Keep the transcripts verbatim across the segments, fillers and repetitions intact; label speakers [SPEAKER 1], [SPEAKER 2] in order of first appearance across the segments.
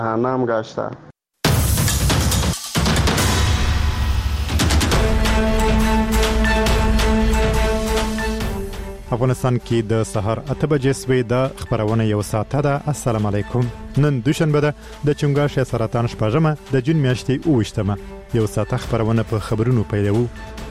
[SPEAKER 1] نام گشته.
[SPEAKER 2] افغانستان کې د سهار اته بجې سوي د خبرونه یو ساعته ده. السلام علیکم. نن دوشنبه ده د چنګاښ سرطان شپږمه د جون میاشتې اوویشتمه. یو ساعته خبرونه په خبرونو پیلوو.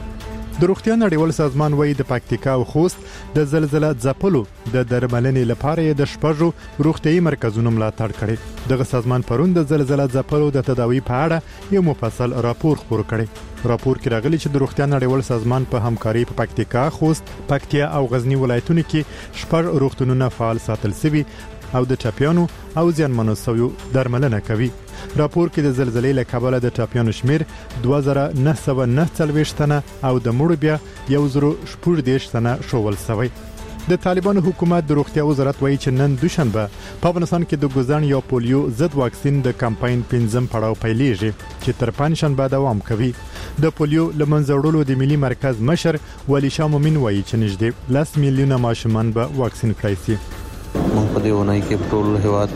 [SPEAKER 2] د روغتیا نړیوال سازمان وایي د پکتیکا او خوست د زلزلې ځپلو د درملنې لپاره د شپږو روغتيایي مرکزونو ملاتړ کړي. دغه سازمان پرون د زلزلې ځپلو د تداوی په اړه یو مفصل راپور خپور کړي. راپور کې راغلي چې د روغتیا نړیوال سازمان په همکاري په پکتیکا، خوست، پکتیا او غزنی ولایتونو کې شپږ روغتونونه فعال ساتل شوي او د ټاپیانو او زیانمنو شویو درملنه کوي. راپور کې د زلزلې له کبله د ټاپیانو شمیر دوه زره نه سوه نه څلوېښت تنه او د مړو بیا یو زره شپږ دېرش تنه شوول شوی. د طالبانو حکومت د روغتیا وزارت وایي چې نن دوشنبه په افغانستان کې د ګوزن یا پولیو ضد واکسین د کمپاین پنځم پړاو پیلېږي چې تر پنځشنبه دوام کوي. د پولیو لمنځه وړلو د ملي مرکز مشر ولی شاه مومن وایي چې نږدې لس میلیونه ماشومان به واکسین کړای شي.
[SPEAKER 3] موږ په دې ونای کې ټول هیواد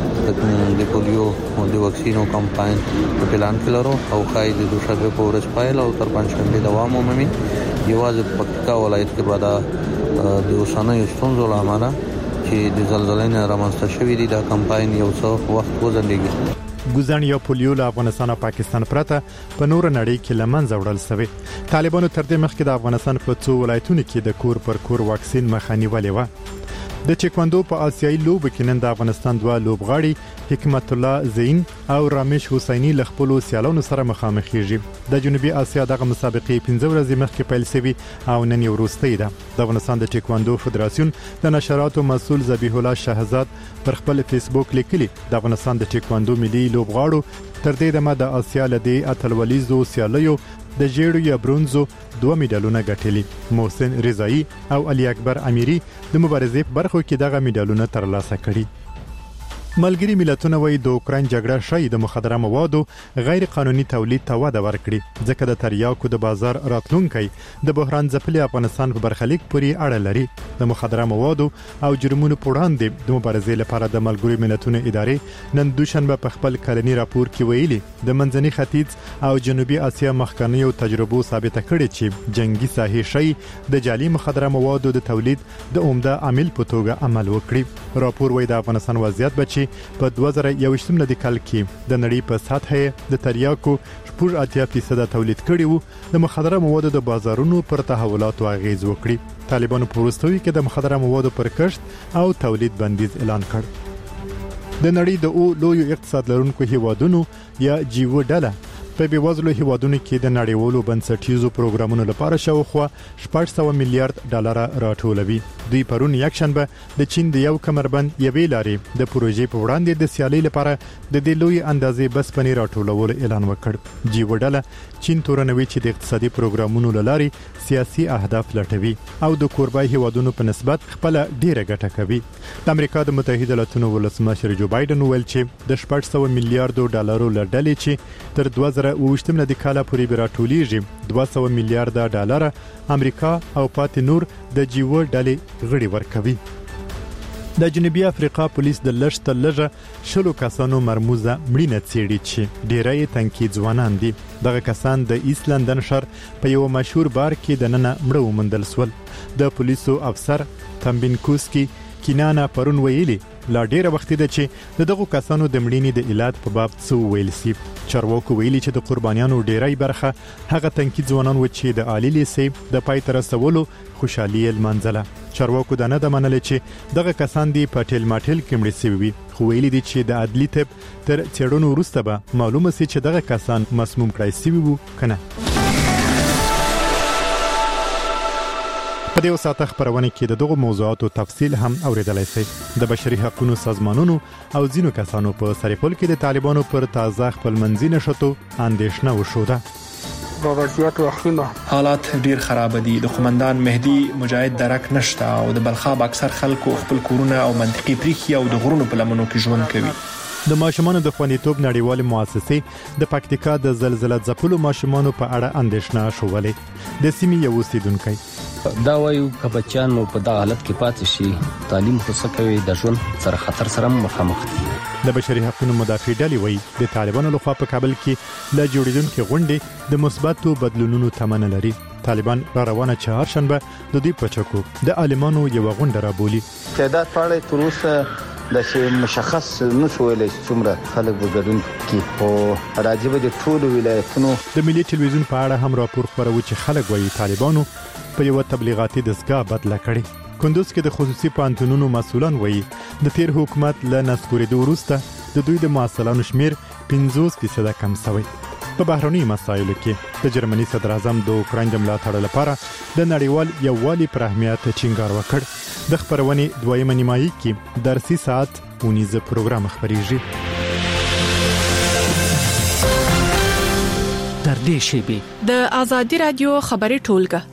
[SPEAKER 3] کې د پولیو او د واکسینو کمپاین په پلان کې لرو او خای د دوشنبه په ورځ پایل او تر پنځشنبه دوام ومومي. یوازې په پکتیکا ولایت کې بعد د اوسنۍ ستونزو لامل چې د زلزلې نه رامنځته شوې دي دا کمپاین یو څو وخت وځنډېږي.
[SPEAKER 2] ګوزن یا پولیو له افغانستان او پاکستان پرته په نور نړۍ کې لمنځه وړل شوی. طالبانو تر دې مخکې د افغانستان په څو ولایتونو کې د کور پر کور واکسین مخه نیولې و. د چیکواندو په آسیایي لوبو کې نن د افغانستان دوه لوبغاړي حکمت الله زین او رامش حسینی له خپل سیالانو سره مخامخ کیږي. د جنوبي آسیا دغه مسابقې پنځه ورځې مخکې پیل شوې او نن یې وروستۍ ده. د افغانستان د چیکواندو فدراسیون د نشراتو مسؤل ذبیح الله شهزاد پر خپل فیسبوک لیکلي د افغانستان د چیکواندو ملي لوبغاړو تر دې دمه د آسیا لدی اتلولیزو سیالیو د جیړو یا برونزو دوه میډالونه ګټلي. محسن رضایی او علي اکبر امیری د مبارزې په برخو کې دغه میډالونه ترلاسه کړي. ملګری ملتونه وایي د اوکراین جګړه شای د مخدره موادو غیر قانوني تولید ته وده ورکړي ځکه د تریاکو د بازار راتلونکي د بحران ځپلي افغانستان په برخلیک پورې اړه لري. د مخدره موادو او جرمونو په وړاندې د مبارزې لپاره د ملګری ملتونو ادارې نن دوشنبه په خپل کلنی راپور کې ویلي د منځني ختیځ او جنوبي آسیا مخکنیو تجربو ثابته کړې چې جنگي ساحې شای د جعلي مخدره موادو د تولید د عمده عامل په توګه عمل وکړي. راپور وایي د افغانستان وضعیت بچي په دوه زره یوویشتم لدی کال کې د نړۍ په سطحه د تریاکو شپږ اتیا فیصد تولید کړي وو. د مخدره موادو د بازارونو پر تحولاتو اغیز وکړي. طالبانو په وروستیو کې د مخدره موادو پر کښت او تولید بندیز اعلان کړ. د نړۍ د او لوی اقتصاد لرونکو هیوادونو یا جیو ډله په بیوزلو هیوادونو کې د نړیوالو بنسټیزو پروګرامونو لپاره شاوخوا شپږ سوه میلیارډ ډالر راټولوي. دوی پرون یکشنبه د چین د یو کمربند یوې لارې د پروژې په وړاندې د سیالي لپاره د دې لوی اندازې بسپنې راټولولو اعلان وکړ. جیو ډله چین تورنوي چې د اقتصادي پروګرامونو لارې سیاسي اهداف لټوي او د کوربای هیوادونو په نسبت خپل ډیره ګټه کوي. د امریکا د متحده ایالاتونو ولسمشر جو بایدن ویل چې د شپږ سوه میلیارډ ډالرو لړلې چې تر دوه زره اوویشتم لدی کال پورې راټولیږي دوه سوه میلیارډ ډالر امریکا او پاتې نور د جیو ډلې غړي ورکوي. د جنوبي افریقا پولیس د لږ لږه شلو کسانو مرموزه مړینه څېړي چې ډیری تنکي ځوانان دي. دغه کسان د ایست لندن ښار په یو مشهور بار کې د ننه مړه وموندل شول. د پولیسو افسر تمبینکوسکي کینانا پرون ویلي لا ډیره وخت ده چې دغه کسانو د مړینې د علاج په باب څه ویل سي. چارواکو ویلي چې د قربانیانو ډیری برخه هغه تنکي ځوانان و چې د عالی لیسې د پای تر رسولو خوشحالي لمانځله. چارواکو دا نه د منل چې دغه کسان دی په ټیل ماټیل کې مړ شوي وي خو ویلي دي چې د عدلي طب تر څېړنو وروسته به معلومه سي چې دغه کسان مسموم کړای شوي وو کنه. په دې وساته خبرونه کې د دغه موضوعاتو تفصیل هم اوریدلای شئ. د بشري حقوقو سازمانونو او ځینو کسانو په سریپول کې د طالبانو پر تازه خپلمنځي نشټو اندېښنه وشوده.
[SPEAKER 4] په وضعیت واخینه
[SPEAKER 5] حالات ډیر خراب دي. د قومندان مهدي مجاهد درک نشته او د بلخاب اکثر خلکو خپل کورونه او منطقي پریخي او د غرونو په لمنو کې ژوند کوي.
[SPEAKER 2] د ماشومانو د خوندیتوب نړیوال مؤسسې د پکتیکا د زلزلې ځپلو ماشومانو په اړه اندېښنه شولې. د سیمې یو اوسیدونکو
[SPEAKER 6] دا وایو که بچیان مو په دغه حالت کې پاتې شي تعلیم خو څه کوي د ژوند سره خطر سره مخامخ دي.
[SPEAKER 2] د بشري حقوقو مدافع ډلې وایي د طالبانو لخوا په کابل کې لا جوړیدونکو غونډې د مثبتو بدلونونو تمنه لري. طالبان را روانه چهارشنبه د دې پچکو د عالمانو یو غونډه را بولی.
[SPEAKER 1] تعداد په اړه تر اوسه د شی مشخص نشو ویلای څومره خلک وګړون کې او راځي د ټولو ولایتونو.
[SPEAKER 2] د ملي ټلویزیون په اړه هم راپور خبرو چې خلک وایي طالبانو په یو تبلیغاتي دستګاه بدله کړې. کندوز کې د خصوصي پانتونونو مسؤلان وایي د تیر حکومت له نسکورېدو وروسته د دوی د معسلانو شمیر پنځوس فیصد کم شوی. په بهرني مسایلو کې د جرمني صدر اعظم د اوکراین د ملاتړ لپاره د نړیوال یووالي پر اهمیت ټینګار وکړ. د خبرونې دویمه نیمایي کې درسي ساعت ونیزه پروګرام خبريږي.
[SPEAKER 6] تر دې شیبې
[SPEAKER 7] د آزادي رادیو خبري ټولګه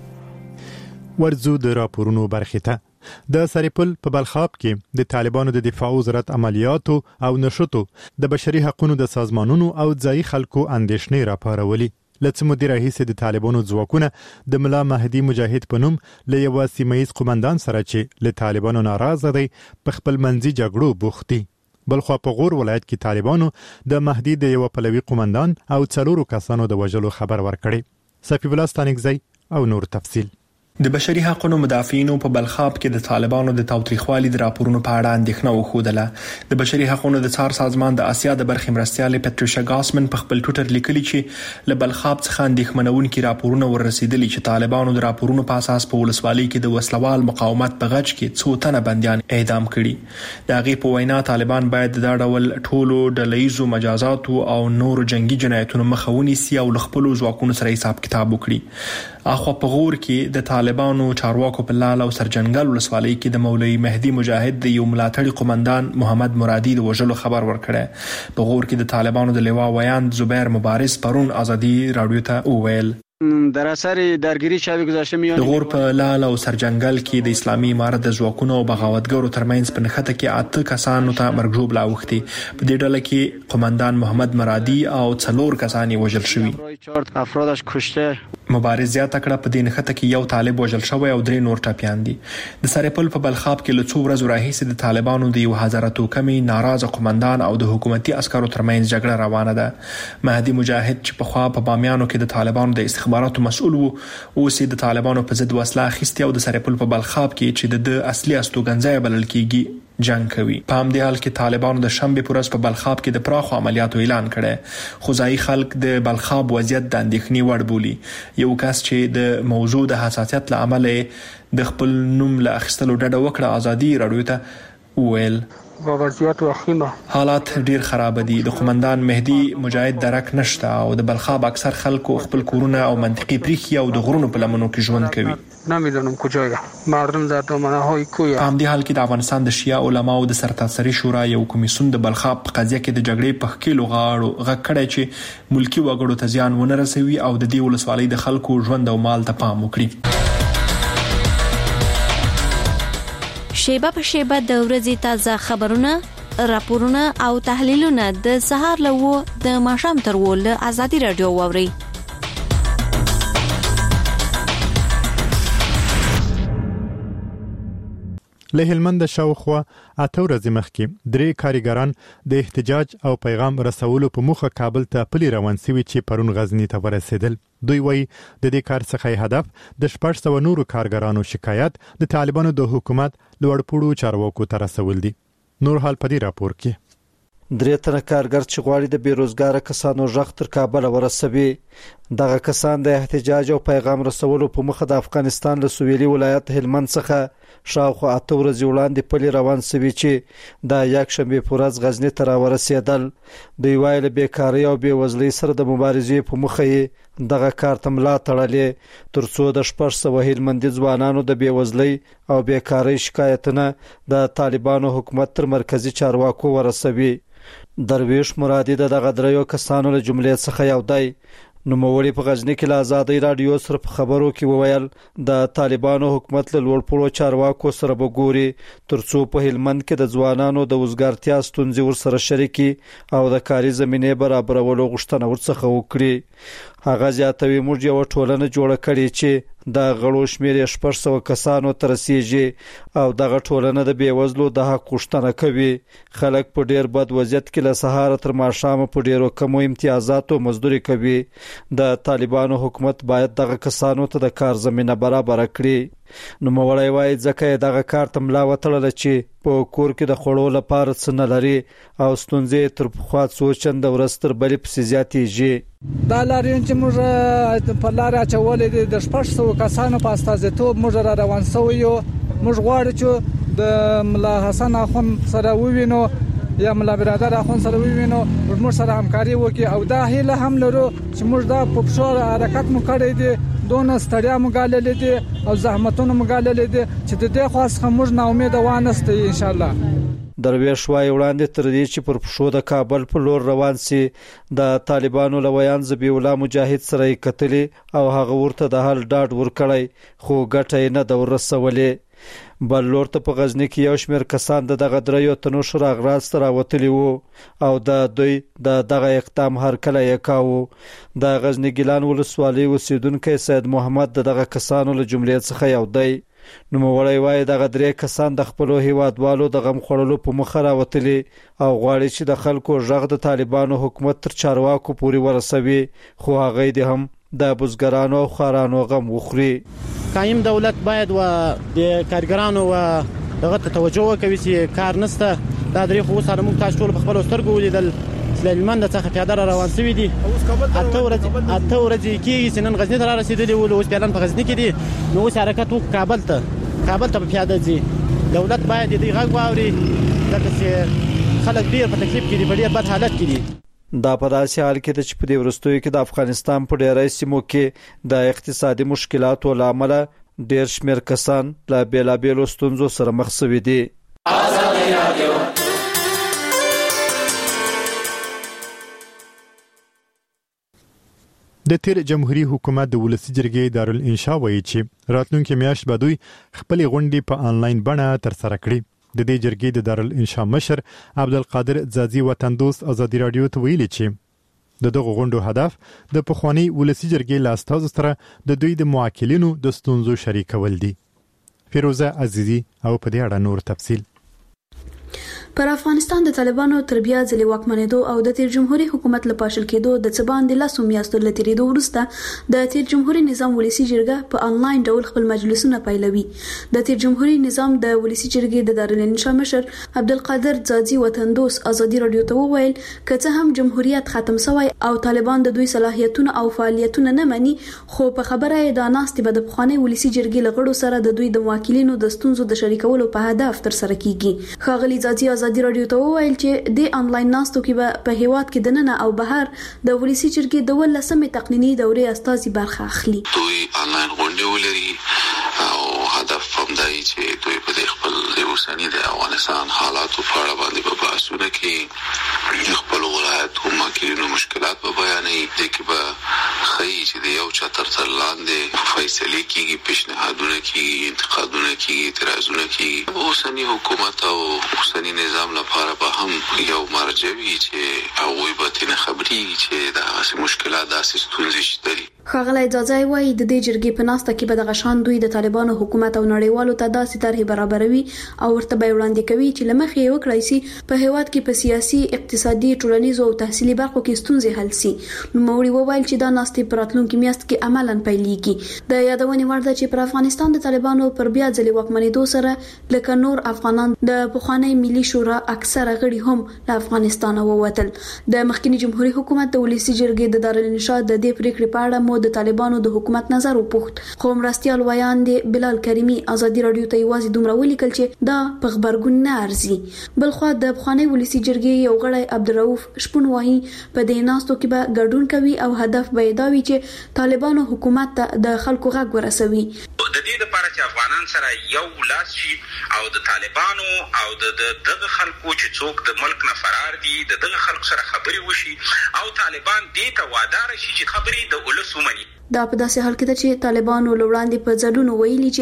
[SPEAKER 2] ورزو د راپورونو برخه ته. د سریپل په بلخاب کې د طالبانو د دفاع وزارت عملیاتو او نشټو د بشري حقوقو د سازمانونو او ځای خلکو اندېښنې راپارولې. لڅ مدیر رئیس د طالبانو ځواکونه د ملا مهدی مجاهد په نوم له یو سیمایي قومندان سره چې له طالبانو ناراضه دی په خپل منځي جګړو بوختي. بلخوا په غور ولایت کې طالبانو د مهدی د یو پلوي قومندان او څلورو کسانو د وژلو خبر ورکړي. صفی الله ستانکزی او نور تفصیل.
[SPEAKER 5] د بشري حقوقو مدافعینو په بلخاب کې د طالبانو د تاوتریخوالي د راپورونو په اړه اندېښنه وښودله. د بشري حقوقو د څار سازمان د اسیا د برخې مرستیال پټریشا ګاسمن په خپل ټوټر لیکلي چې له بلخاب څخه اندېښمنونکي راپورونه ورسېدلي چې طالبانو د راپورونو په اساس په ولسوالۍ کې د وسلوال مقاومت په غچ کې څو تنه بنديان اعدام کړي. د هغې په وینا طالبان باید دا ډول ټولو ډلهیزو مجازاتو او نور جنگي جنایتونو مخه ونیسي او له خپلو ځواکونو سره حساب کتاب وکړي. اخو په غور کې د طالبانو چارواکو په لال او سرجنګل ولسوالۍ کې د مولوي مهدی مجاهد د یو ملاتړي قومندان محمد مرادي د وژلو خبر ورکړی. په غور کې د طالبانو د لوا ویاند زبیر مبارز پرون آزادي رادیو ته وویل
[SPEAKER 8] در اثر درگیری شب گذشته میان
[SPEAKER 5] د غور په لال او سرجنګل کې د اسلامي امارت د ځواکونو او بغاوتګرو ترمنځ په نښته کې اته کسانو ته مرګ ژوبله اوښتي. په دې ډله کې قومندان محمد مرادي او څلور کسان وژل شوي.
[SPEAKER 8] افرادش کشته.
[SPEAKER 5] مبارز زیاته کړه په دې نښته کې یو طالب وژل شوی او درې نور ټپیان دي. د سریپل په بلخاب کې له څو ورځو راهیسې د طالبانو د یو هزاره توکمي ناراضه قومندان او د حکومتي عسکرو ترمنځ جګړه روانه ده. مهدی مجاهد چې په خوا په بامیانو کې د طالبانو د استخباراتو مسؤل وو اوس د طالبانو په ضد وسله اخیستې او د سریپل په بلخاب کې چې د اصلي استوګنځای بلل کېږي جنگ کوي. په همدې حال کې طالبانو د شنبه پر ورځ په بلخاب کې د پراخو عملیاتو اعلان کړی. خو ځایي خلک د بلخاب وضعیت د اندېښنې وړ بولي. یو کس چې د موضوع د حساسیت له امله د خپل نوم له اخیستلو ډډه وکړه آزادي رادیو ته وویل
[SPEAKER 4] وضعیت واخینه
[SPEAKER 5] حالات ډیر خراب دي. د قومندان مهدی مجاهد درک نشته او د بلخاب اکثر خلکو خپل کورونه او منطقي پریخي او د غرونو په لمنو کې ژوند کوي.
[SPEAKER 4] نمیدونم کجایا مردم در دامنه های کوی.
[SPEAKER 5] په همدې حال کې د افغانستان د شیعه علماو د سرتاسري شورا یو کمیسیون د بلخاب په قضیه کې د جګړې په ښکیلو غاړو غږ کړی چې ملکی وګړو ته زیان ونه رسوي او د دې ولسوالۍ د خلکو ژوند او مال ته پام وکړي.
[SPEAKER 9] شیبه په شیبه د ورځې تازه خبرونه، راپورونه او تحلیلونه د سهار له و د ماښام تر و له آزادي رادیو واوري.
[SPEAKER 2] له هلمند شاوخوا اته ورځې مخکې درې کارګران د احتجاج او پیغام رسولو په موخه کابل ته پلی روان شوي چې پرون غزنی ته ورسېدل. دوی وایي د دې کار څخه هدف د شپږ سوه نورو کارګرانو شکایت د طالبانو د حکومت لوړپوړو چارواکو ته رسول دي. نور حال په دې راپور کې
[SPEAKER 10] درې تنه کارګر چې غواړي د بیروزګار کسانو ژغ تر کابل ورسوي. دغه کسان د احتجاج او پیغام رسولو په مخه د افغانستان له سویلي ولایت هلمند څخه شاوخوا اته ورځې وړاندې پلي روان شوي چې د یکشنبې په ورځ غزني ته راورسېدل. دوی وایي له بیکارۍ او بېوزلۍ سره د مبارزې په مخه یې دغه کار ته ملا تړلې تر څو د شپږ سوه هلمندي ځوانانو د بېوزلۍ او بیکارۍ شکایتونه د طالبانو حکومت تر مرکزي چارواکو ورسوي. درویش مرادي د دغه دریو کسانو له جملې څخه یو دی. نوموړي په غزني کې له آزادۍ رادیو سره په خبرو کې وویل د طالبانو حکومت له لوړپوړو چارواکو سره به ګوري تر څو په هلمند کې د ځوانانو د وزګارتیا ستونزې ورسره شریکي او د کاري زمینې برابرولو غوښتنه ورڅخه وکړي. هغه زیاتوي موږ یو ټولنه جوړه کړې چې د غړو شمیر شپږ سوه کسانو ته رسیږي او دغه ټولنه د بیوزلو د حق غوښتنه کوي. خلک په ډیر بد وضعیت کې له سهار تر ماښامه په ډیرو کمو امتیازاتو مزدوري کوي. د طالبانو حکومت باید دغه کسانو ته د کار زمينه برابر کړي. نو موړی وایي ځکه دغه کار ته ملا وتړله چې په کور کې د خوړو لپاره څه نه لري او ستونزې تر پخوا څو چنده ورځ تر بلې پسې زیاتېږي.
[SPEAKER 6] دا لاریون چې موږ په لاره اچولې دي د شپږ سوه کسانو په استازیتوب موږ را روان سوي یو. موږ غواړو چې د ملا حسن اخوند سره ووینو یا ملا برادر اخوند سره ووینو، موږ سره همکاري وکړي او دا هیله هم لرو چې موږ دا په پښو حرکت مو کړی دی، دونه ستړیا مو ګاللې دي او زحمتونه مو ګاللې دي چې د دې خاص موږ نا امید وانهسته ان شاء الله.
[SPEAKER 10] درویش وای وړاندې تر دې چې پر پښو د کابل په لور روان سي د طالبانو لویان ذبیح الله مجاهد سره کتلې او هغه ورته د حل ډاډ ورکړی خو ګټه نه د ورسولې. بل لور ته په غزنی کې یو شمېر کسان د دغه دریو تنو شراغ راست راوتلی وو او د دوی د دغه اقدام هر کله یې کاوه. د غزنی ګیلان ولسوالۍ اوسیدونکی سید محمد د دغه کسانو له جملې څخه یو دی. نو موړی وایي دغه درې کسان د خپلو هیوادوالو د غم خوړلو په مخه راوتلي او غواړي چې د خلکو غږ د طالبانو حکومت تر چارواکو پورې ورسوي، خو هغه دې هم د بزګرانو او خارانو غم وخوري.
[SPEAKER 11] قایم دولت باید و د کارګرانو و دغه ته توجه وکوي چې کار نشته. دا درې خو سره موږ تاسو ټول په خپل سترګو ولیدل سلیمان د څخه پیاده روان شوی دي. اته ورځې اته ورځې کېږي چې نن غزنی ته را رسیدلی و، اوس پلان په غزنی کې دي، نو اوس حرکت وکړو کابل ته کابل ته پیاده ځي. دولت باید دې غږ واوري ځکه چې خلک ډیر په تکلیف کې دي، په ډیر بد حالت کې دي.
[SPEAKER 10] دا په داسې حال کې چې په دې ورستیو کې د افغانستان په ډیری سیمو کې د اقتصادي مشکلاتو له امله ډیر شمېر کسان له بیلابیلو ستونزو سره مخ شوي دي.
[SPEAKER 2] د تیر جمهوریت حکومت د ولسی جرګې دارالانشا وایي چې راتلونکي میاشت به دوی خپل غونډې په انلاین بڼه تر سره کړي. د دې جرګې د دارالانشا مشر عبدالقادر ځاځي وطن دوست ازادي رادیو ته ویلي چې د دغه غونډو هدف د پخوانی ولسی جرګې له استازو سره د دوی د موکلینو د ستونزو شریکول دي. فیروزه عزیزی او په دې اړه نور تفصیل.
[SPEAKER 12] پر افغانستان د طالبانو تر بیا ځلې واکمنېدو او د تیر جمهوریت حکومت له پاشل کېدو د څه باندې لاسو میاشتو له تېرېدو وروسته د تیر جمهوریت نظام ولسی جرګه په انلاین ډول خپل مجلسونه پیلوي. د تیر جمهوریت نظام د ولسی جرګې د دارالانشا مشر عبدالقادر ځاځي وطن دوست ازادي رادیو ته وویل که څه هم جمهوریت ختم شوی او طالبان د دوی صلاحیتونه او فعالیتونه نه مني، خو په خبره یې دا ناستې به د پخوانی ولسی جرګې له غړو سره د دوی د موکلینو د ستونزو د شریکولو په هدف تر سره کیږي. ښاغلي ځاځي ازادي رادیو ته وویل چې د انلاین ناستو کې به په هیواد کې د ننه او بهر د ولسی جرګې د ولسمې تقنینی دورې استازي برخه اخلي.
[SPEAKER 13] دوی انلاین غونډې ولري او هدف هم دی چې دوی په خپل د اوسنی د افغانستان حالاتو په اړه باندې په بحثونه کې خپل ولایتو ماکرینو مشکلات په بیانې دي کې به خی چې د یو چتر تر لاندې فیصله کیږي، پیشنهادونه کیږي، انتقادونه کیږي، اعتراضونه کیږي. اوسنی حکومت او اوسنی نظام لپاره به هم یو مرجع وي چې هغوی به تنه خبري چې د هغه مشکلات داسې ستونزې شته.
[SPEAKER 12] ښاغلی ځاځي وایي د دې جرګې په ناسته کې به دغه شان دوی د طالبانو حکومت او نړیوالو ته داسې طرحې برابروي او ورته به وړاندې کوي چې له مخې یې وکړای شي په هیواد کې په سیاسي، اقتصادي، ټولنیزو او تحصیلي برخو کې ستونزې حل شي. نوموړي وویل چې دا ناستې په راتلونکي میاشت کې عملاً پیلېږي. د یادونې وړ ده چې پر افغانستان د طالبانو پر بیا ځلې واکمنېدو سره لکه نور افغانان د پخوانی ملي شورا اکثره غړي هم له افغانستانه ووتل. د مخکني جمهوریت حکومت د ولسی جرګې د دارالانشا د دې پریکړې په اړه د طالبانو د حکومت نظر وپوښت، خو مرستيال ویان دي بلال کریمی ازادي رادیو ته یوازې دومره ولیکل چې دا په خبرګون نه ارزي. بلخو د افغاني ولسی جرګې یو غړی عبدالرؤف شپون وایي په دې ناستو کې به ګډون کوي او هدف به دا وي چې طالبانو حکومت ته د خلکو غږ ورسوي.
[SPEAKER 14] د دې لپاره چې افغانان سره یو لاس شي او د طالبانو او د دغه خلکو چې څوک د ملک نه فرار دي د دغه خلکو سره خبري وشي او طالبان دې ته وادار شي چې خبري د ولس ومني.
[SPEAKER 12] دا په داسې حال کې ده چې طالبانو لوړاندې په ځلونو ویلي چې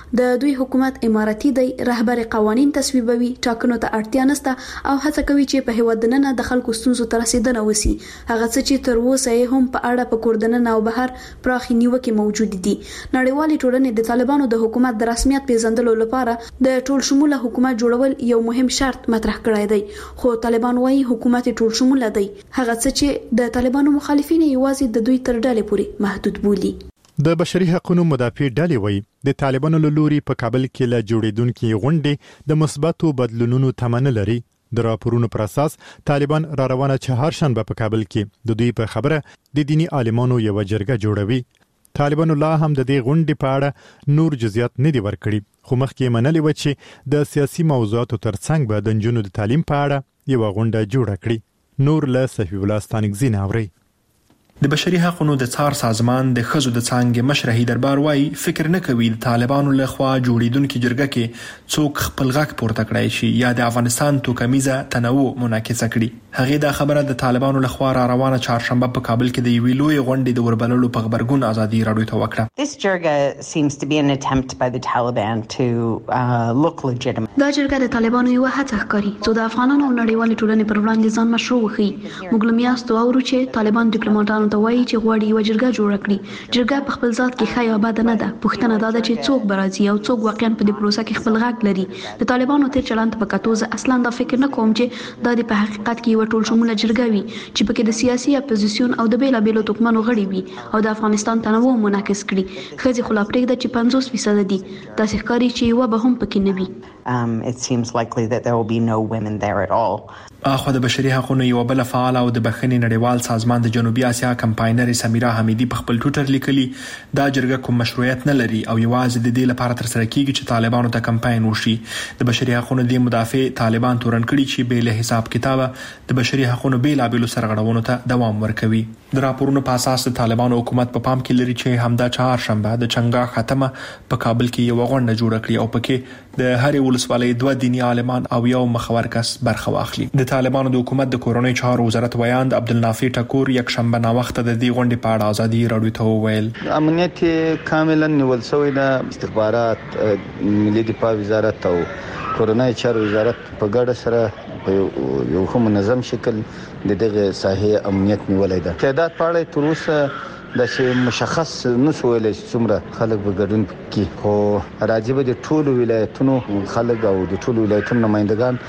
[SPEAKER 12] د دوی حکومت اماراتي دی، رهبر قوانين تصویبوي، ټاکنو ته اړتیا نشته او هڅه کوي چې په هیواد دننه د خلکو ستونزو ته رسیدنه وسی. هغه څه چې تر اوسه هم په اړه په کوردننه او بهر پراخي نیوکې موجود دي. نړیوالې ټولنې د طالبانو د حکومت د رسمیت پیژندلو لپاره د ټول شموله حکومت جوړول یو مهم شرط مطرح کړی دی، خو طالبان وايي حکومت ټول شموله دی. هغه څه چې د طالبانو مخالفین یوازې د دوی تر ډلې پورې محدود بولي.
[SPEAKER 2] د بشري حقوقو مدافع ډلې وایي د طالبانو له لوري په کابل کې له جوړیدونکو غونډې د مثبتو بدلونونو تمنه لري. د راپورونو پر اساس طالبان را روانه چهارشنبه په کابل کې د دوی په خبره د دینی عالمانو یو جرګه جوړوي. طالبانو لا هم د دې غونډې په اړه نور جزئیات نه دي ورکړي، خو مخکې منلي و چې د سیاسي موضوعاتو ترڅنګ به د نجونو د تعلیم په اړه یو غونډه جوړه کړي. نور له صفی الله ستانکزی اوري.
[SPEAKER 5] د بشري حقوقو د څار سازمان د خزو د څنګه مشرحي دربار وايي فکر نه کوي د طالبانو له خوا جوړیدونکو جرګه کې څوک خپل غږ پورته کړی شي یا د افغانستان توکمیزه تنوع منعکس کړي. هغه د خبره د طالبانو له خوا را روانه چهارشنبه په کابل کې د یوې لوی غونډې د وربللو په خبرګون ازادي راډیو ته وکړه.
[SPEAKER 15] This جرګه seems to be an attempt by the Taliban to uh, look legitimate.
[SPEAKER 12] دا جرګه د طالبانو یو هڅه ښکاري چې د افغانانو او نړیوالې ټولنې پر وړاندې ځان مشروع وښيي. موږ لمیاستو اورو چې طالبان ډیپلوماټانو ته وایي چې غواړي یو جرګه جوړ کړي. جرګه په خپل ذات کې ښه یا بد نه ده، پوښتنه دا ده چې څوک برازي او څوک واقعا په دې پروسه کې خپل غږ لري. د طالبانو تیر چلند په کتو زه اصلا دا فکر نه کوم چې دا د په حقیقت کې یو ټول شموله جرګه وي چې پکې د سیاسي اپوزیسیون او د بیلا بیلو توکمنو غړي وي او د افغانستان تنوع منعکس کړي. خځې خو لا پرېږده چې پنځوس فیصد دي، داسې ښکاري چې یوه به هم پکې نه وي.
[SPEAKER 15] Um, it seems likely that there will be no women there at all.
[SPEAKER 5] اخو د بشري حقوقو یو بل فعال او د بخښنې نړیوال سازمان د جنوبي اسیا کمپاینر سمیرا حمیدی په خپل ټویټر لیکلي دا جرګه کوم مشروعیت نه لري او یوازې د دې لپاره تر سره کیږي چې طالبانو ته کمپاین وشي. د بشري حقوقو د مدافع طالبان تورن کړي چې به له حساب کتابه د بشري حقوقو بیلا بیلو سرغړونو ته دوام ورکوي. د راپورونو په اساس د طالبانو حکومت په پام کې لري چې همدا چهارشنبه د چنګا ختمه په کابل کې یو غونډه جوړه کړي او پکې د هرې ولسوالۍ دوه دینی عالمان او یو مخور کس برخه واخلي. د طالبانو د حکومت د کورونی چارو وزارت ویاند عبدالنافع ټکور یک شنبه نا وخت د دې غونډې په اړه ازادي راډیو ته وویل
[SPEAKER 1] امنیت کاملا نیول شوی د استخبارات، ملي دفاع وزارت او کورونی چارو وزارت په ګډه سره په یو ښه منظم شکل د دغه ساحې امنیت نیولای ده. تعداد په اړه تر اوسه د چې مشخص نشو ویل څومره خلک به ګډون کوي، خو راځي به د ټولو ولایتونو خلک او د ټولو ولایتونو نمائندگان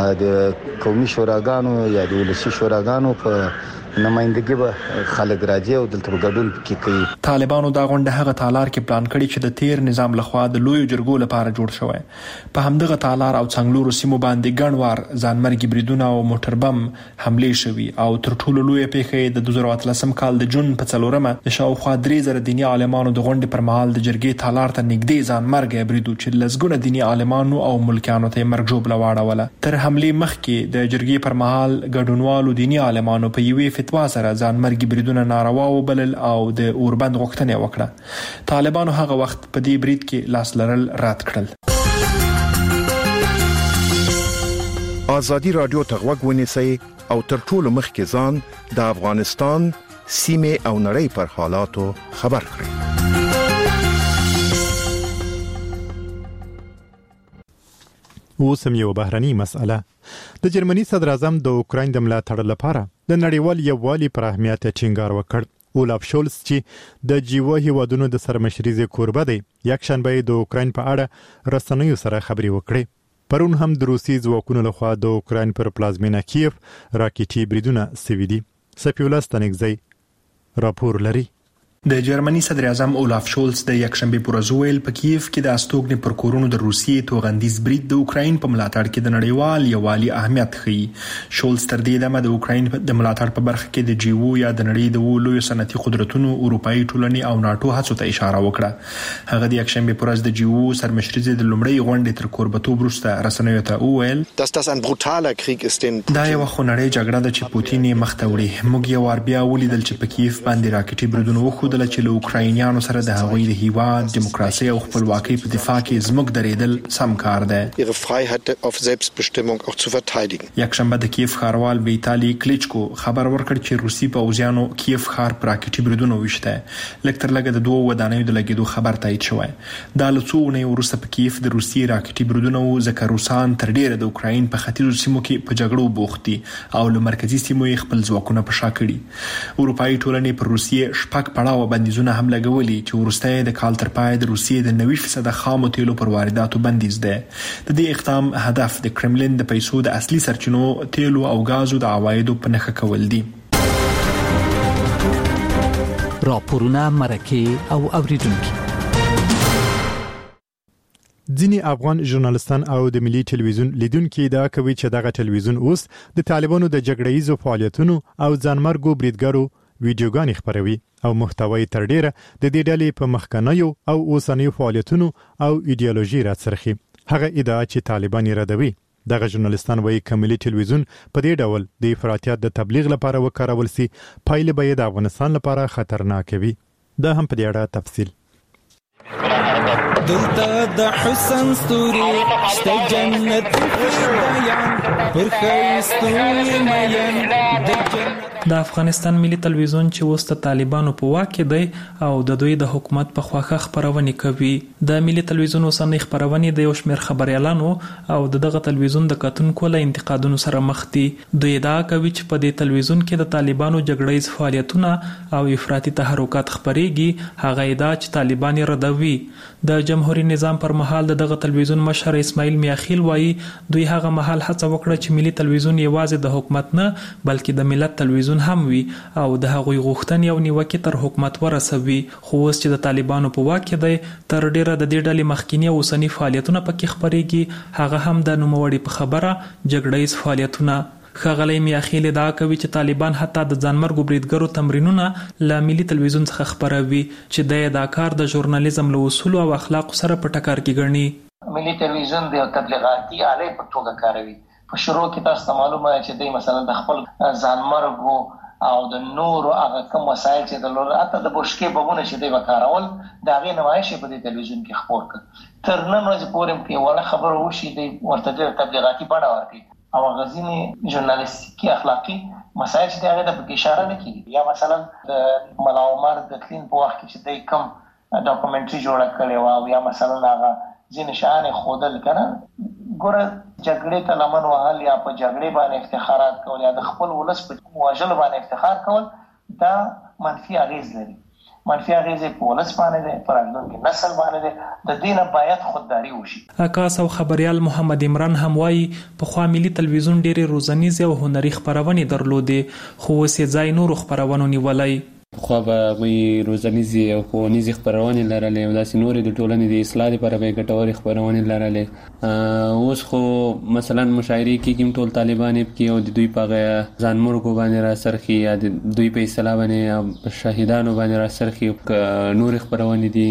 [SPEAKER 1] د قومي شوراګانو یا د ولسي شوراګانو په نمائندګي به خلک راځي او دلته ګډون کوي.
[SPEAKER 5] طالبانو دا غونډه هغه تالار کې پلان کړي چې د تیر نظام لخوا د لوی جرګو لپاره جوړ شوی. په همدغه تالار او څنګلورو سیمو باندې ګڼوار ځانمرګي بریدونه او موټر بم حملې شوي او تر ټولو لوی پیښه د دوه زره اتلسم کال د جون په څلورمه د شاوخوا درې زره دینی عالمانو د غونډې پر مهال د جرګې تالار ته نږدې ځانمرګي بریدو چې لزګونه دینی عالمانو او ملکانو ته مرګ جوړ لواړوله. تر حملې مخکې د جرګې پر مهال ګډونوالو دینی عالمانو په یوې فتوا سره ځانمرګي بریدونه ناروا وبلل او د اوربند غوښتنه وکړه. طالبانو هغه وخت په دې برید کې لاس لرل رد کړل.
[SPEAKER 16] ازادي رادیو ته غوږ ونیسئ او تر ټولو مخکې ځان د افغانستان سیمه او نړۍ پر حالاتو خبر کړئ.
[SPEAKER 2] اوس هم یو بهرني مسأله. د جرمني صدر اعظم د اوکراین د ملاتړ لپاره د نړیوال یووالي پر اهمیت ټینګار وکړ. اولاف شولز چې د جیو هیوادونو د سرمشرۍ کوربه دی، یک شنبه د اوکراین په اړه رسنیو سره خبري وکړي. پرون هم د روسي ځواکونو لخوا د اوکراین پر پلازمینه کیف راکټي بریدونه سوي دي. سپی الله ستنګزی راپور لري.
[SPEAKER 5] د جرمني صدر اعظم اولاف شولز د یکشنبه پر ورځ ویل په کیف کې د استوګنې پر کورونو د روسیې توغندیز برید د اوکراین په ملاتړ کې د نړیوال یووالي اهمیت ښيي. شولز تر دې دمه د اوکراین د ملاتړ په برخه کې د جیو یا د نړۍ د لوی صنعتي قدرتونو اروپאי ټولنې او ناتو هڅو ته اشاره وکړه. هغه د یکشنبه پر ورځ د جیو سرمشرۍ د لومړۍ غونډې تر کوربتوب وروسته رسنیو ته وویل دا یو خونړی جګړه ده چې پوتین یې مخ ته وړي. موږ یو ور بیا ولیدل چې په کیف باندې راکټي بریدونه وخوده خودل چې له اوکراینیانو سره د هغوی د هیواد دیموکراسي او خپلواکۍ په دفاع کې زموږ درېدل سم کار دی.
[SPEAKER 17] ihre Freiheit auf Selbstbestimmung auch zu verteidigen.
[SPEAKER 5] یکشنبه د کیف ښاروال ویتالي کلیچکو خبر ورکړ چې روسي پوځیانو کیف ښار پر راکټي بریدونه وشته. لکتر لګه د دوه ودانیو د لګیدو خبر تایید شوی. دا له څو اونیو وروسته په کیف د روسي راکټي بریدونه و ځکه روسان تر ډیره د اوکراین په ختیځو سیمو کې په جګړو بوخت دي او له مرکزي سیمو یې خپل ځواکونه په شا کړي. اروپایي ټولنې پر روسیې شپږ پړاوه بندیزونه هم لګولي چې وروسته د کال تر پای د روسیې د نوي فیصد خامو تیلو پر وارداتو بندیز دی. د دې اقدام هدف د کرملین د پیسو د اصلي سرچینو تیلو او غازو د عوایدو په نښه کول دي.
[SPEAKER 18] راپورونه مرکه او اوریدونکو.
[SPEAKER 2] ځینی افغان ژورنالستان او د ملي ټلویزیون لیدونکو دا کوي چې دغه ټلویزیون اوس د طالبانو د جګړه‌ایزو فعالیتونو او ځانمرګو بریدګرو ویډیوګانې خپروي او محتوی تر ډیره د دې ډلې په مخکنیو او اوسنیو فعالیتونو او ایدئولوژي راڅرخي. هغه ادعا چې طالبان یې ردوي. دغه ژورنالستان وایي چې ملي ټلویزیون په دې ډول د افراطیت د تبلیغ لپاره وکارول سي پایله به د افغانستان لپاره خطرناک وي. دا هم په دې اړه تفصیل.
[SPEAKER 19] دلته د حسن ستوري شته جنت بیان پر خیستوي مین د جنت.
[SPEAKER 20] د افغانستان ملي ټلویزیون چې اوس د طالبانو په واک کې دی او د دوی د حکومت په خواخه خبرونه کوي. د ملي ټلویزیون اوسنۍ خبرونه د یو شمېر خبريالانو او دغه ټلویزیون د کتونکو له انتقادونو سره مخ دي. دوی دا کوي چې په دې ټلویزیون کې د طالبانو جګړه‌ایز فعالیتونه او افراطي تحرکات خبريږي. هغه ادعا چې طالبان ردوي. د جمهوریت نظام پر مهال دغه ټلویزیون مشر اسماعیل میاخیل وایي دوی هغه مهال هڅه وکړه چې ملي ټلویزیون یوازې د حکومت نه بلکې د ملت ټلویزیون هم وي او د هغوی غوښتنې او نیوکې تر حکومت ورسوي. خو اوس چې د طالبانو په واک کې دی تر ډیره د دې ډلې مخکینی او اوسنی فعالیتونه پکې خبريږي. هغه هم د نوموړي په خبره جګړه‌ایز فعالیتونه. ښاغلی میاخیل دا کوي چې طالبان حتی د ځانمرګو بریدګرو تمرینونه له ملي ټلویزیون څخه خبروي چې د دا کار د ژورنالیزم له اصول او اخلاق سره په ټکر کې ګڼي.
[SPEAKER 21] ملي ټلویزیون د تبلیغاتي آلې په توګه کاروي. په شروع کې تاسو معلومه چې د مثلا د خپل ځانمرګو او د نورو هغه کوم وسایل چې د لور اته د بوشکې بمونه چې دی وکارول دا غي نمایش په دې ټلویزیون کې خبر کړ. تر نن ورځې پورې په وړه خبرو وشي د ورته تبلیغاتي بڼه ورکړي او غزيني ژورنالیستیکي اخلاقی مسایل چې هغه د اشاره نه کوي. یا مثلا د ملا عمر د تلین په وخت کې چې د کم ډاکومنټري جوړ کړي او یا مثلا هغه ځین شان خودل کنه ګوره جګړې ته لمن وهل یا په جګړې باندې افتخارات کول یا د خپل ولس په وژل باندې افتخار کول دا منفي اغیز لري. منفي اغیز په ولس باندې ده، پر راتلونکي نسل باندې ده. د دې نه باید خودداري وشي.
[SPEAKER 20] عکاس او خبريال محمد عمران هم وایي په خوا ملي ټلویزیون ډېری روزنیز او هنري خبرونه درلودې خو اوس یې ځای نور خبرونه نیولای.
[SPEAKER 22] خو به وی روزنیزي او ښوونیزي خبرونه لرلې او داسې نورې د ټولنې د اصلاح لپاره به ګټورې خبرونه لرلې. اوس خو مثلا مشاعرې کې کوم ټول طالبان کې او د دوی په ځانمرګو باندې را سرخي یا د دوی په اصلاح باندې شهیدانو باندې را سرخي نور خبرونه دي.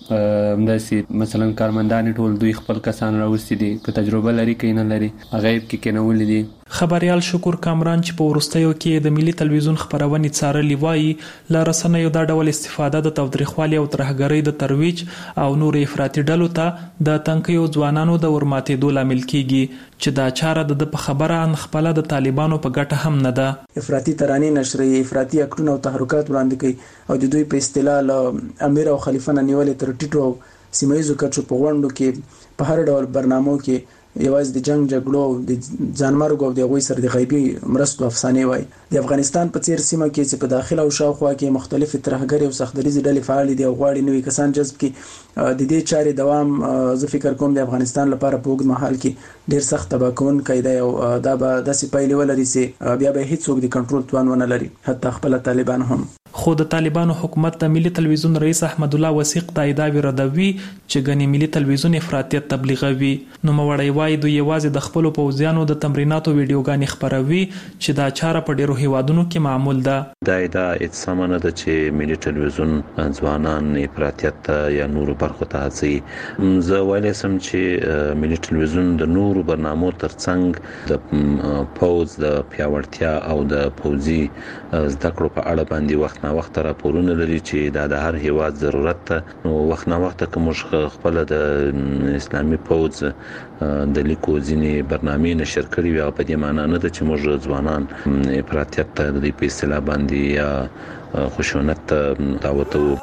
[SPEAKER 22] همداسې مثلا کارمندان ټول دوی خپل کسان راوستي دي که تجربه لري کې نه لري غیب کې کېنول دي.
[SPEAKER 20] خبريال شکر کامران چې په ورستیو کې د ملي ټلویزیون خبرونه څارلې وایي لا رسنیو دا ډول استفاده د تاوتریخوالي او ترهګرۍ د ترویج او نور افراطي ډلو ته د تنکیو ځوانانو د ورماتېدو لامل کیږي چې دا چاره د په خبره ان خپل د طالبانو په ګټه هم نه ده.
[SPEAKER 23] افراطي ترانې نشري افراطي اکټونه او تحرکات وړاندې کوي او د دوی په اصطلاح له امیر او خلیفہ نیولې تر ټیټو سیمایي کچو په وړاندو کې په هر ډول برنامو کې یوازې د جنگ جګړو او د ځانمرګو او د غوي سره د غیبي مرستو افسانې وای. د افغانستان په څیر سیمه کې چې په داخله او شاوخوا کې مختلف ترهګری او سختدریزي ډلې فعال دي او غواړي نوې کسان جذب کړي د دې چارې دوام زه فکر کوم د افغانستان لپاره په اوږد مهال کې ډیر سخت تباکون کوي او دا به داسې پایلې ولري چې بیا به هیڅوک د کنټرول توان ونه لري حتی خپل طالبان هم.
[SPEAKER 20] خو د طالبانو حکومت د ملي ټلویزیون رئیس احمد الله وثیق دا ادعا ردوي چې غني ملي ټلویزیون افراطیت تبلیغوي. نو موړی وایي دوی یوازې د خپلو پوځیانو د تمریناتو ویډیوګانې خپروي چې دا چاره په ډیرو هیوادونو کې معمول ده.
[SPEAKER 3] دا دا اتصام نه ده چې ملي ټلویزیون ځوانان افراطیت یا نورو برخو ته هڅوي. زه ویلی سم چې ملي ټلویزیون د نورو برنامو ترڅنګ د پوز د پیاوړتیا او د پوزي زده کړو په اړه باندې وخت نه وخت راپورونه لري چې دا د هر هیواد ضرورت ده. نو وخت نه وخت کوم خپل د اسلامي پوز د لیکو ځینې برنامې نشر کړي وي، په دې معنی نه ده چې موږ ځوانان افراطیت ته د په اصطلاح باندې یا خشونت ته دعوت وو.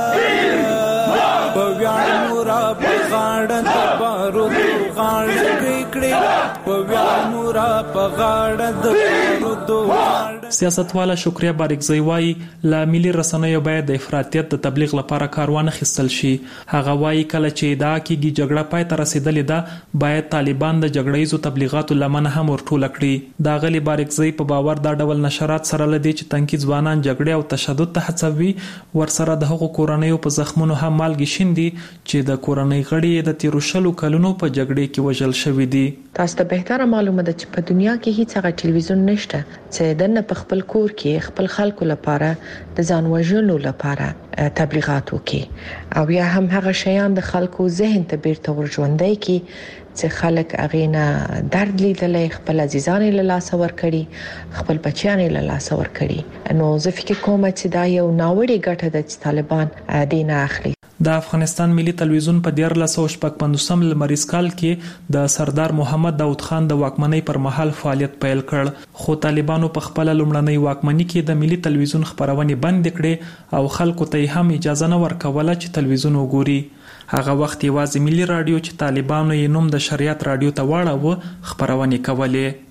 [SPEAKER 19] پویانو را پغاړه د بارود غاړه کړي پویانو را پغاړه د بارود غاړه.
[SPEAKER 20] سیاستواله شکریه بارکزی وایي له ملي رسنیو باید د افراطیت د تبلیغ لپاره کار وانه خیستل شي. هغه وایي کله چې ادعا کیږي جګړه پای ته رسیدلې ده باید طالبان د جګړه ییزو تبلیغاتو لمنه هم ورټوله کړي. دا غلي بارکزی په باور دا ډول نشرات سره لدی چې تنکي ځوانان جګړه او تشدد ته هڅوي، ورسره د هغو کورنیو په زخمونو هم مالګي شیندي چې د کورنۍ غړي د تیرو شلو کلونو په جګړې کې وژل شوي دي.
[SPEAKER 7] تاسو ته بهتره معلومه ده چې په دنیا کې هیڅ هغه ټلویزیون نشته چې دنه په خپل کور کې خپل خلکو لپاره د ځان وژلو لپاره تبلیغات وکړي او یا هم هغه شیان د خلکو ذهن ته بیرته ورژوندي کړي چې خلک اغینا درد لیدلې، خپل عزیزان له لاس ور کړي، خپل بچیان له لاس ور کړي. نو زه فکر کوم چې دا یو ناوړي ګټه ده چې طالبان دین اخلي.
[SPEAKER 20] د افغانستان ملي تلویزیون په دیار لسو شپږ پنځوسم لمریز کال کې د سردار محمد داود خان د واکمنۍ پر مهال فعالیت پیل کړ، خو طالبانو په خپل لومړنۍ واکمنۍ کې د ملي تلویزیون خبرونه بند کړې او خلکو ته هم اجازه نه ورکوله چې تلویزیون وګوري. هغه وخت یوازې ملي رادیو چې طالبانو یې نوم د شریعت رادیو ته واړاوه خبرونه کولې.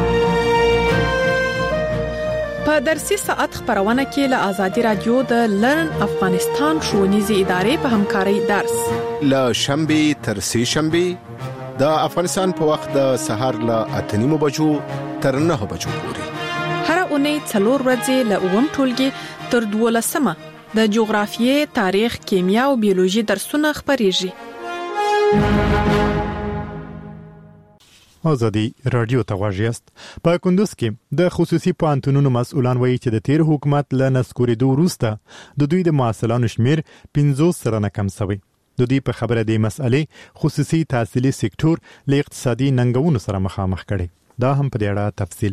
[SPEAKER 8] په درسي ساعت خبرونه کې له آزادي رادیو د لرن افغانستان ښوونیزې ادارې په همکارۍ درس
[SPEAKER 24] له شنبه تر سه شنبه د افغانستان په وخت د سهار له اته نیمو بجو تر نه بجو پورې
[SPEAKER 8] هر اونۍ څلور ورځې له اووم ټولګي تر دولسمه د جغرافیې، تاریخ، کیمیا او بیولوژي درسونه خبريږي.
[SPEAKER 2] آزادی رادیو ته غواړئ. په کندوز کې د خصوصي پوهنتونونو مسؤلان وایي چې د تیر حکومت له نسکورېدو وروسته د دوی د محصلانو شمیر پنځوس سلنه کم شوی. د دوی په خبره د مسألې خصوصي تحصیلي سکتور له اقتصادي ننګونو سره مخامخ کړي. دا هم په دې اړه تفصیل.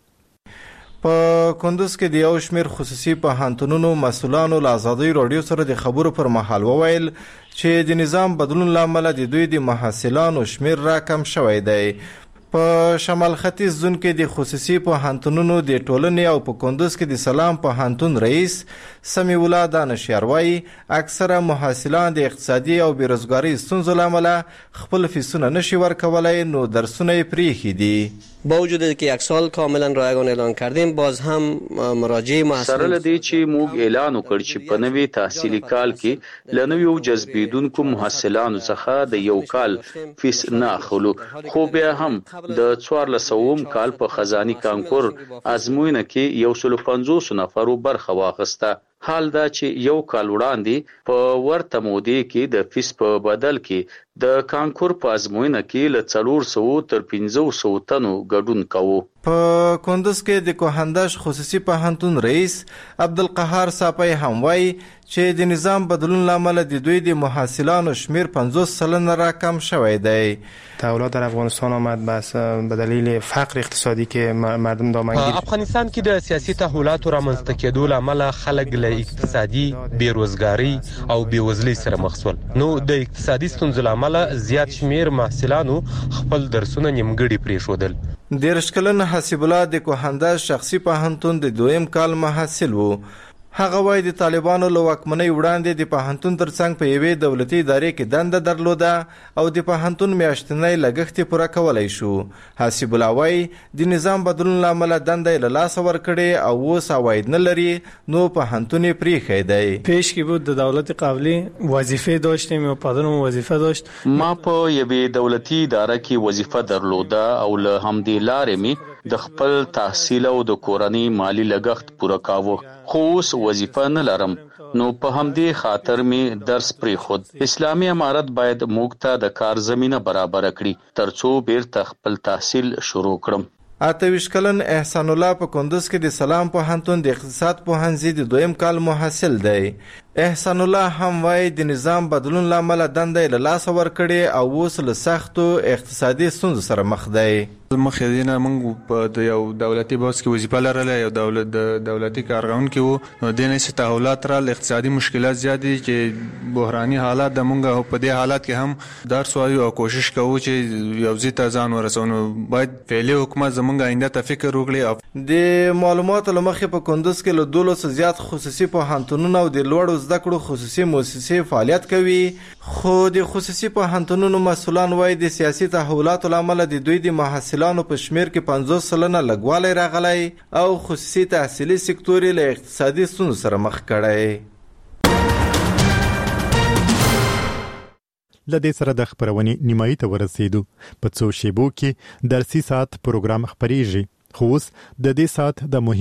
[SPEAKER 25] په کندوز کې د یو شمیر خصوصي پوهنتونونو مسؤلانو له آزادي رادیو سره د خبرو پر مهال وویل چې د نظام بدلون لامل د دوی د محصلانو شمیر راکم شوی دی. په شمال ختیځ زون کې د خصوصي پوهنتونونو د ټولنې او په کندوز کې د سلام پوهنتون رئیس سمی الله دانشیار وایي اکثره محصلان د اقتصادي او بیروزګاری ستونزو لامل خپل فیسونه نشي ورکولای، نو درسونه یې پریښي دي.
[SPEAKER 26] با وجود که یک سال کاملا رایگان اعلان کردیم باز هم مراجع محصلین
[SPEAKER 27] سره لدی چې موږ اعلان وکړ چې په نوي تحصیلي کال کې لنویو جذبیدونکو محصلانو څخه د یو کال فیس نه اخلو، خو بیا هم د څوارلسوم کال په خزاني کانکور ازموینه کې یو سل پنځوس نفرو برخه واخیسته. حال دا چې یو کال وړاندې په ورته مودې کې د فیس په بدل کې د کانکور په ازموینه کې له څلور سوه تر پنځه سوه تنو ګډون کوو.
[SPEAKER 25] په کندوز کې د کوهندش خصوصي پوهنتون رئیس عبدالقهار صاپی هم وایي چې د نظام بدلون لامل د دوی د محصلانو شمیر پنځوس سلنه راکم شوی دی.
[SPEAKER 28] تحولات در افغانستان آمد بس به دلیل فقر اقتصادی که مردم دامنگیر.
[SPEAKER 29] په افغانستان کې د سیاسي تحولاتو رامنځته کېدو لامل خلک له اقتصادي بیروزګاری او بیوزلۍ سره مخ شول. نو د اقتصادي ستونزو لامل زیات شمیر محصلانو خپل درسونه نیمګړي پرېښودل.
[SPEAKER 25] دیرش کلن حسیب الله د کوهندش شخصي پوهنتون د دویم کال محصل وو. هغه وایي د طالبانو له واکمنۍ وړاندې د پوهنتون ترڅنګ په یوې دولتي ادارې کې دنده درلوده او د پوهنتون میاشتنی لګښت پوره کولی شو. حسیب الله وایي د نظام بدلون لامل دنده له لاسه ورکړې او اوس عواید نه لري، نو پوهنتون یې پریښی دی.
[SPEAKER 30] پیش کې بود د دولت قبلی وظیفه داشتیم او پدرم وظیفه داشت.
[SPEAKER 27] ما په یوې دولتي اداره کې وظیفه درلوده او له همدې لارې می د خپل تحصیل او د کورنۍ مالی لګښت پوره کاوه، خو اوس وظیفه نه لرم، نو په همدې خاطر می درس پرې خود. اسلامي امارت باید موږ ته د کار زمينه برابر کړي ترڅو بیرته خپل تحصیل شروع کړم.
[SPEAKER 25] اته ویشت کلن احسان الله په کندوز کې د سلام پوهنتون د اقتصاد پوهنځي د دویم کال محصل دی. احسان الله هم وايي د نظام بدلون لامل دندې له لاس ورکړي او اوس له سختو اقتصادي ستونزو سره مخ دی.
[SPEAKER 1] مخکې دینه موږ په د یو دولتي بوس کې وظیفه لرله، یو دولت د دولتي کارغون کې وو، نو دینه چې تحولات را اقتصادي مشکلات زیات دي چې بحراني حالات د موږ په دې حالات کې هم درس وایو او کوشش کوو چې یو ځای ته ځان ورسونو. باید فعلي حکومت زمونږ آینده ته فکر وکړي.
[SPEAKER 25] د معلوماتو لمخې په کندوز کې له دولس زیات خصوصي پوهنتونونو او د لوړو زده کړو خصوصي مؤسسې فعالیت کوي، خو د خصوصي پوهنتونونو مسؤلان وايي د سیاسي تحولاتو لامل د دوی د محصلانو په شمیر کې پنځوس سلنه لګوالی راغلی او خصوصي تحصیلي سکتور له اقتصادي ستونزو سره مخ کړی.
[SPEAKER 2] لدې سره د خبرونې نیمایي ته ورسېدو. په څو شیبو کې درسي ساعت پروګرام خبرېږي، خو اوس د دې ساعت د مهم